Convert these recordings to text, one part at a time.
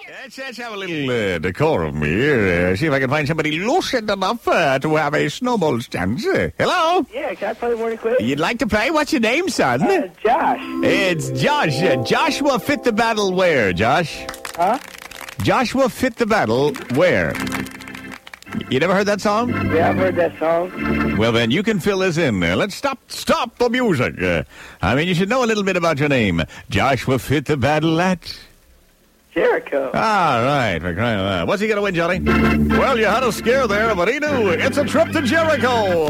Let's have a little decorum here. See if I can find somebody lucid enough to have a snowball stance. Hello? Yeah, can I play one quick? You'd like to play? What's your name, son? Josh. It's Josh. Joshua fit the battle where, Josh? Huh? Joshua fit the battle where? You never heard that song? Yeah, I've heard that song. Well, then you can fill this in. Let's stop the music. You should know a little bit about your name. Joshua fit the battle at... Jericho. All right, for crying out loud. What's he going to win, Johnny? Well, you had a scare there, but he knew. It's a trip to Jericho.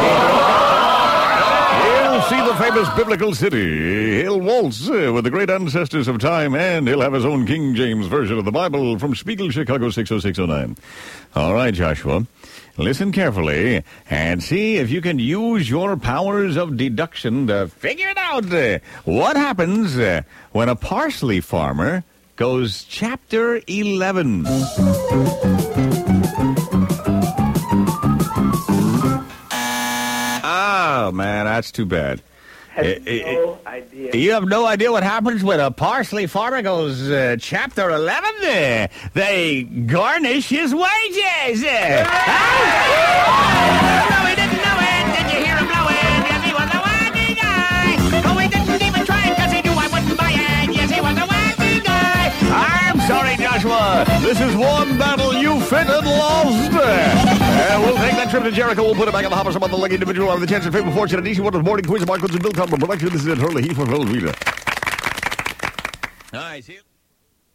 He'll see the famous biblical city. He'll waltz with the great ancestors of time, and he'll have his own King James version of the Bible from Spiegel, Chicago 60609. All right, Joshua. Listen carefully and see if you can use your powers of deduction to figure it out. What happens when a parsley farmer goes chapter 11? Oh, man, that's too bad. No idea. You have no idea what happens when a parsley farmer goes chapter 11? They garnish his wages. No, he didn't know it. Did you hear him blow it? Yes, he was a wacky guy. Oh, he didn't even try it because he knew I wouldn't buy it. Yes, he was a wacky guy. I'm sorry, Joshua. This is one battle you fit and lost. We'll take that trip to Jericho. We'll put it back on the hopper. Some other lucky individual on the chance of fame, fortune, and DC one of the morning quiz of Mark Goods and Bill Cumber. Production. This is Hurley Heath for Phil Reader. All right, see you.